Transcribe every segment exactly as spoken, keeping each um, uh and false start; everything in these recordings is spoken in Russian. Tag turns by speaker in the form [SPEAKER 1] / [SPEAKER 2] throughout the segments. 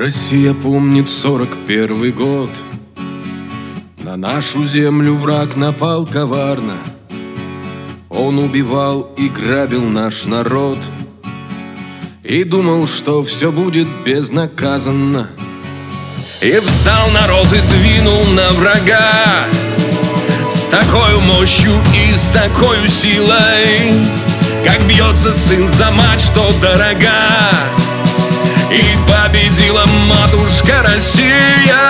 [SPEAKER 1] Россия помнит сорок первый год. На нашу землю враг напал коварно. Он убивал и грабил наш народ и думал, что все будет безнаказанно. И встал народ и двинул на врага с такой мощью и с такой силой, как бьется сын за мать, что дорога. И победила матушка Россия.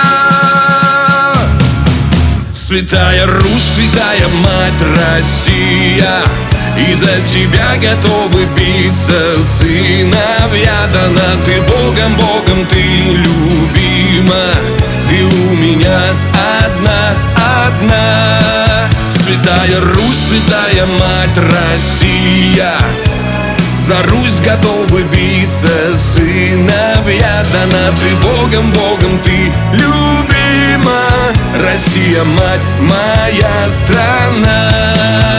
[SPEAKER 1] Святая Русь, святая мать Россия, и за тебя готовы биться сыновья. Дана ты Богом, Богом ты любима, ты у меня одна, одна. Святая Русь, святая мать Россия, за Русь готовы биться сыновья. Дана ты Богом, Богом ты любима, Россия, мать, моя страна.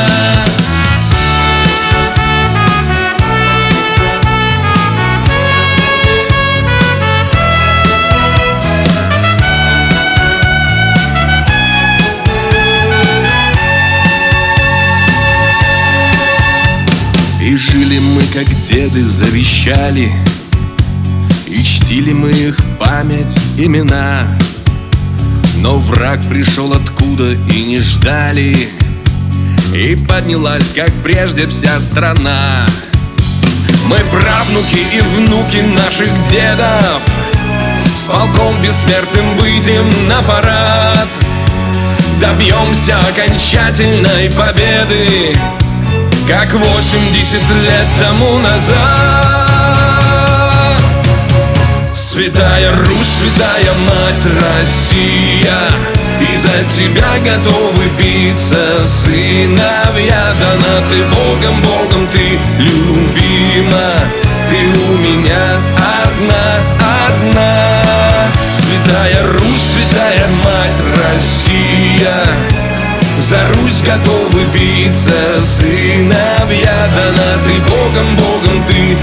[SPEAKER 1] И жили мы, как деды завещали, и чтили мы их память, имена. Но враг пришел откуда и не ждали, и поднялась, как прежде, вся страна. Мы правнуки и внуки наших дедов, с полком бессмертным выйдем на парад. Добьемся окончательной победы, как восемьдесят лет тому назад. Святая Русь, святая мать Россия, и за тебя готовы биться сыновья. Дана ты Богом, Богом ты любима, ты у меня одна, одна. Святая Русь, святая мать Россия, за Русь готовы биться сыновья. Дана ты Богом, Богом ты